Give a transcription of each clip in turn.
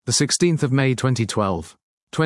The 16th of May 2012.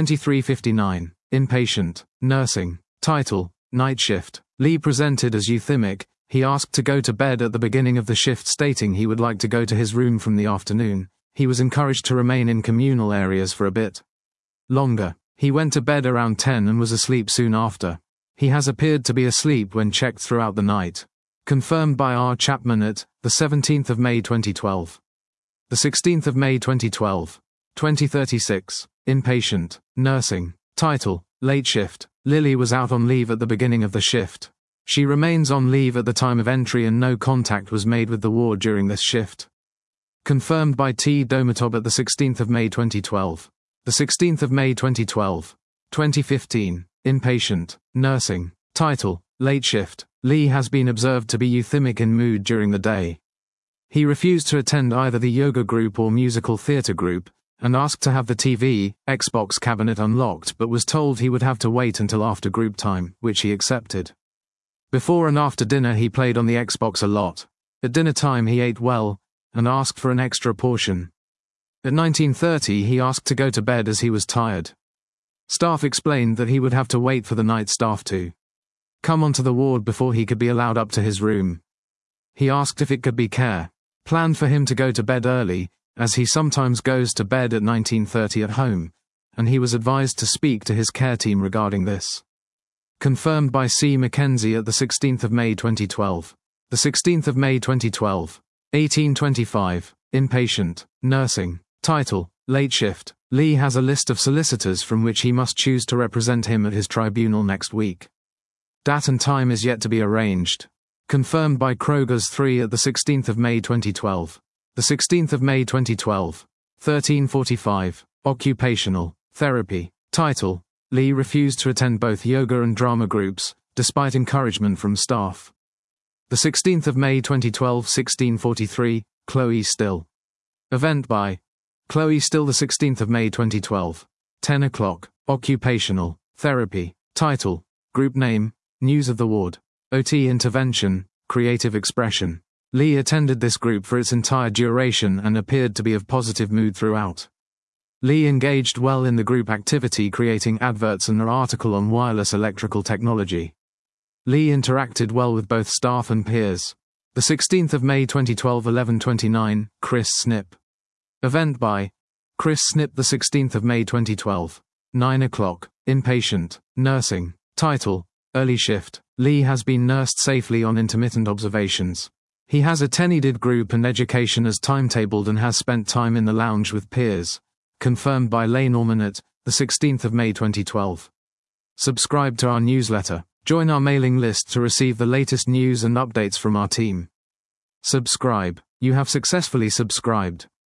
23:59. Inpatient. Nursing. Title: Night shift. Lee presented as euthymic. He asked to go to bed at the beginning of the shift, stating he would like to go to his room from the afternoon. He was encouraged to remain in communal areas for a bit longer. He went to bed around 10 and was asleep soon after. He has appeared to be asleep when checked throughout the night. Confirmed by R. Chapman at the 17th of May 2012. The 16th of May 2012. 20:36. Inpatient. Nursing. Title: Late shift. Lily was out on leave at the beginning of the shift. She remains on leave at the time of entry and no contact was made with the ward during this shift. Confirmed by T. Domatob at the 16th of May 2012. The 16th of May 2012. 2015. Inpatient. Nursing. Title: Late shift. Lee has been observed to be euthymic in mood during the day. He refused to attend either the yoga group or musical theatre group, and asked to have the TV, Xbox cabinet unlocked, but was told he would have to wait until after group time, which he accepted. Before and after dinner he played on the Xbox a lot. At dinner time he ate well, and asked for an extra portion. At 19:30 he asked to go to bed as he was tired. Staff explained that he would have to wait for the night staff to come onto the ward before he could be allowed up to his room. He asked if it could be care planned for him to go to bed early, as he sometimes goes to bed at 19:30 at home, and he was advised to speak to his care team regarding this. Confirmed by C. Mackenzie at the 16th of May 2012. The 16th of May 2012. 18:25. Inpatient. Nursing. Title: Late shift. Lee has a list of solicitors from which he must choose to represent him at his tribunal next week. Date and time is yet to be arranged. Confirmed by Kroger's 3 at the 16th of May 2012. The 16th of May 2012. 13:45. Occupational therapy. Title: Lee refused to attend both yoga and drama groups, despite encouragement from staff. The 16th of May 2012. 16:43. Chloe Still. Event by Chloe Still. The 16th of May 2012. 10 o'clock. Occupational therapy. Title: Group name: News of the Ward. OT Intervention, Creative Expression. Lee attended this group for its entire duration and appeared to be of positive mood throughout. Lee engaged well in the group activity, creating adverts and an article on wireless electrical technology. Lee interacted well with both staff and peers. The 16th of May 2012. 11:29. Chris Snip. Event by Chris Snip. The 16th of May 2012. 9 o'clock. Inpatient. Nursing. Title: Early shift. Lee has been nursed safely on intermittent observations. He has attended group and education as timetabled and has spent time in the lounge with peers. Confirmed by Leigh Norman at the 16th of May 2012. Subscribe to our newsletter. Join our mailing list to receive the latest news and updates from our team. Subscribe. You have successfully subscribed.